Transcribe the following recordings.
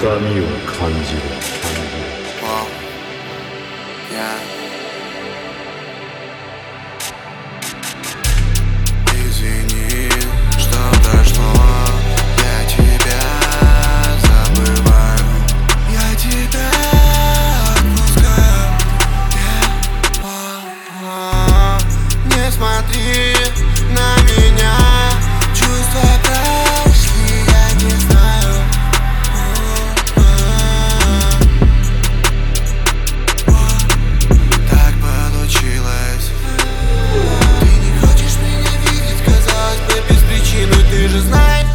痛みを感じる。 Wow. Yeah. Извини, что прошло, я тебя забываю, я тебя отпускаю. Не смотри на меня, чувства прошли, я не знаю. Так получилось. Ты не хочешь меня видеть, казалось бы, без причины, ты же знаешь.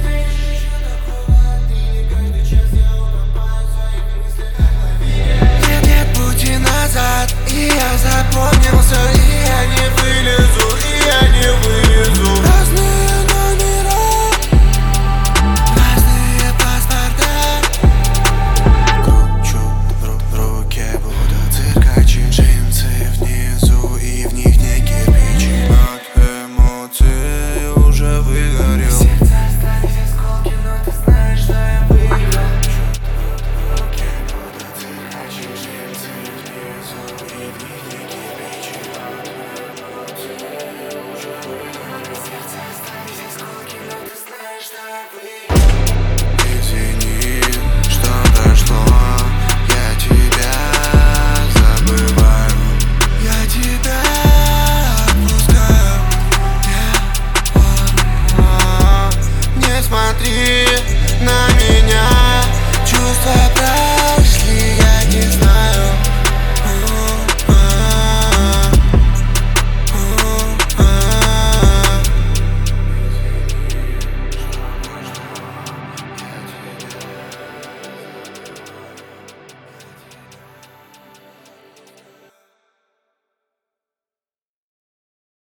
Нет пути назад, и я запомнился, и я не вылезу, и я не вылезу. Разные номера, разные паспорта. Кручу в руке, буду циркачи, джинсы внизу, и в них не кирпичи. От эмоций уже выгорел. В сердце остались осколки, но ты знаешь, что я выиграл. В руке буду циркачи, джинсы внизу, и в них не кирпичи. От эмоций уже выгорел. В сердце остались осколки, но ты знаешь, что я выиграл. Извини, что прошло, я тебя забываю, я тебя отпускаю. Не смотри